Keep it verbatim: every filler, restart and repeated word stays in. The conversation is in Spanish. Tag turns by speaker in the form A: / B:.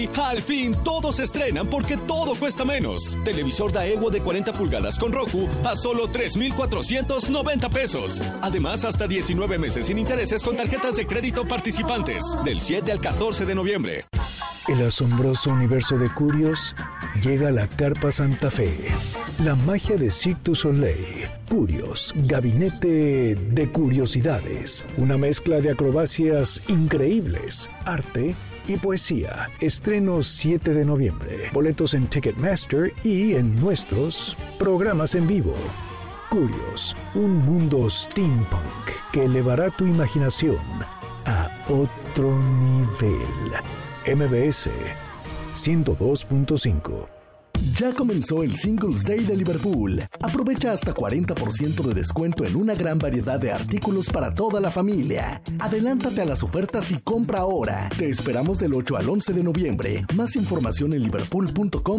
A: Al fin todos se estrenan porque todo cuesta menos. Televisor Daewoo de cuarenta pulgadas con Roku a solo tres mil cuatrocientos noventa pesos. Además, hasta diecinueve meses sin intereses con tarjetas de crédito participantes. Del siete al catorce de noviembre.
B: El asombroso universo de Curios llega a la Carpa Santa Fe. La magia de Cirque du Soleil. Curios, gabinete de curiosidades. Una mezcla de acrobacias increíbles, arte y poesía. Estreno siete de noviembre. Boletos en Ticketmaster y en nuestros programas en vivo. Curios, un mundo steampunk que elevará tu imaginación a otro nivel. M B S ciento dos punto cinco.
C: Ya comenzó el Singles Day de Liverpool. Aprovecha hasta cuarenta por ciento de descuento en una gran variedad de artículos para toda la familia. Adelántate a las ofertas y compra ahora. Te esperamos del ocho al once de noviembre. Más información en liverpool punto com